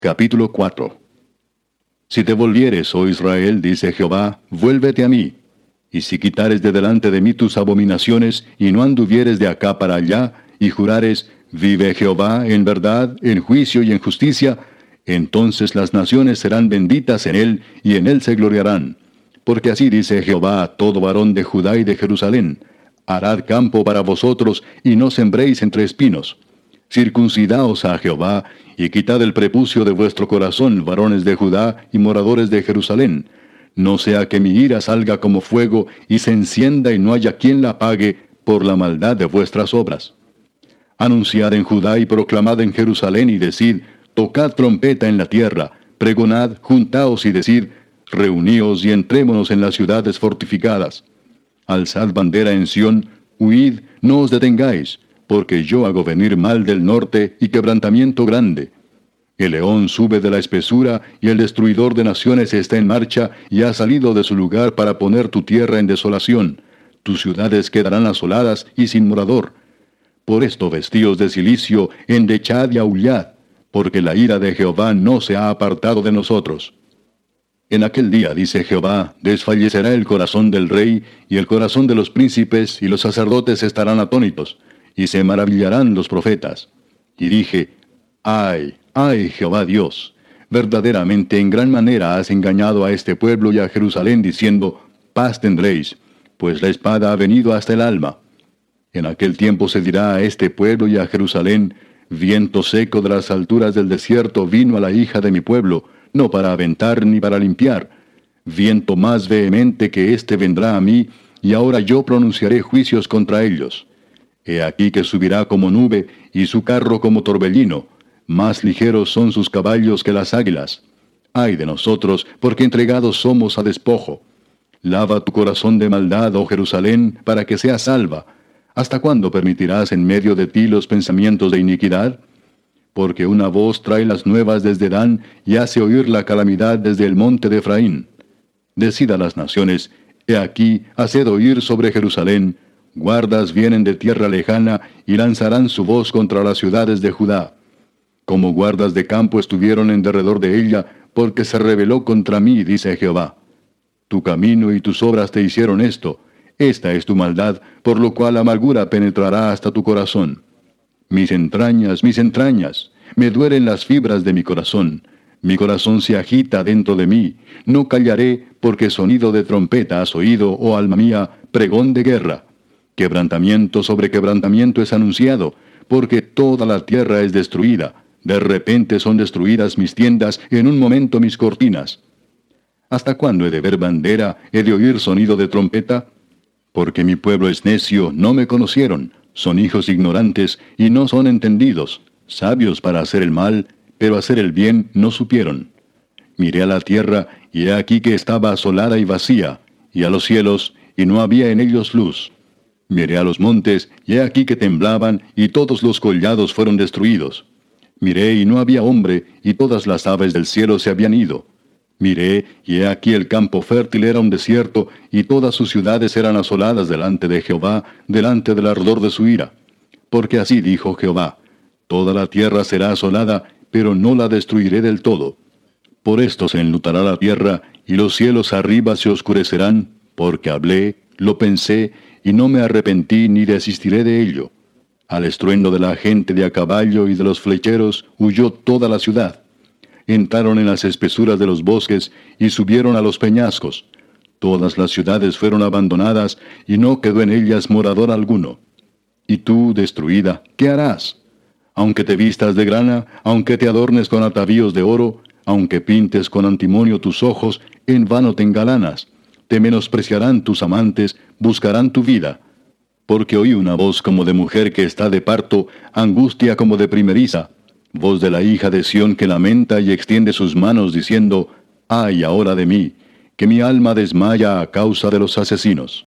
Capítulo 4. Si te volvieres, oh Israel, dice Jehová, vuélvete a mí. Y si quitares de delante de mí tus abominaciones, y no anduvieres de acá para allá, y jurares, vive Jehová en verdad, en juicio y en justicia, entonces las naciones serán benditas en él, y en él se gloriarán. Porque así dice Jehová a todo varón de Judá y de Jerusalén, harad campo para vosotros, y no sembréis entre espinos. Circuncidaos a Jehová, y quitad el prepucio de vuestro corazón, varones de Judá y moradores de Jerusalén. No sea que mi ira salga como fuego, y se encienda y no haya quien la apague, por la maldad de vuestras obras. Anunciad en Judá y proclamad en Jerusalén, y decid, tocad trompeta en la tierra, pregonad, juntaos y decid, reuníos y entrémonos en las ciudades fortificadas. Alzad bandera en Sión, huid, no os detengáis, porque yo hago venir mal del norte y quebrantamiento grande. El león sube de la espesura, y el destruidor de naciones está en marcha, y ha salido de su lugar para poner tu tierra en desolación. Tus ciudades quedarán asoladas y sin morador. Por esto vestíos de cilicio, endechad y aullad, porque la ira de Jehová no se ha apartado de nosotros. En aquel día, dice Jehová, desfallecerá el corazón del rey, y el corazón de los príncipes, y los sacerdotes estarán atónitos, y se maravillarán los profetas. Y dije, ay, ay, Jehová Dios, verdaderamente en gran manera has engañado a este pueblo y a Jerusalén, diciendo, paz tendréis, pues la espada ha venido hasta el alma. En aquel tiempo se dirá a este pueblo y a Jerusalén, viento seco de las alturas del desierto vino a la hija de mi pueblo, no para aventar ni para limpiar. Viento más vehemente que éste vendrá a mí, y ahora yo pronunciaré juicios contra ellos. He aquí que subirá como nube, y su carro como torbellino. Más ligeros son sus caballos que las águilas. Ay de nosotros, porque entregados somos a despojo. Lava tu corazón de maldad, oh Jerusalén, para que seas salva. ¿Hasta cuándo permitirás en medio de ti los pensamientos de iniquidad? Porque una voz trae las nuevas desde Dan, y hace oír la calamidad desde el monte de Efraín. Decid a las naciones, he aquí, haced oír sobre Jerusalén, guardas vienen de tierra lejana, y lanzarán su voz contra las ciudades de Judá. Como guardas de campo estuvieron en derredor de ella, porque se rebeló contra mí, dice Jehová. Tu camino y tus obras te hicieron esto. Esta es tu maldad, por lo cual amargura penetrará hasta tu corazón. Mis entrañas, me duelen las fibras de mi corazón. Mi corazón se agita dentro de mí. No callaré, porque sonido de trompeta has oído, oh alma mía, pregón de guerra. Quebrantamiento sobre quebrantamiento es anunciado, porque toda la tierra es destruida. De repente son destruidas mis tiendas, en un momento mis cortinas. ¿Hasta cuándo he de ver bandera, he de oír sonido de trompeta? Porque mi pueblo es necio, no me conocieron, son hijos ignorantes, y no son entendidos, sabios para hacer el mal, pero hacer el bien no supieron. Miré a la tierra, y he aquí que estaba asolada y vacía, y a los cielos, y no había en ellos luz. Miré a los montes, y he aquí que temblaban, y todos los collados fueron destruidos. Miré, y no había hombre, y todas las aves del cielo se habían ido. Miré, y he aquí el campo fértil era un desierto, y todas sus ciudades eran asoladas delante de Jehová, delante del ardor de su ira. Porque así dijo Jehová, toda la tierra será asolada, pero no la destruiré del todo. Por esto se enlutará la tierra, y los cielos arriba se oscurecerán, porque hablé, lo pensé, y no me arrepentí ni desistiré de ello. Al estruendo de la gente de a caballo y de los flecheros huyó toda la ciudad. Entraron en las espesuras de los bosques y subieron a los peñascos. Todas las ciudades fueron abandonadas y no quedó en ellas morador alguno. Y tú, destruida, ¿qué harás? Aunque te vistas de grana, aunque te adornes con atavíos de oro, aunque pintes con antimonio tus ojos, en vano te engalanas. Te menospreciarán tus amantes, buscarán tu vida. Porque oí una voz como de mujer que está de parto, angustia como de primeriza, voz de la hija de Sión que lamenta y extiende sus manos diciendo, ay ahora de mí, que mi alma desmaya a causa de los asesinos.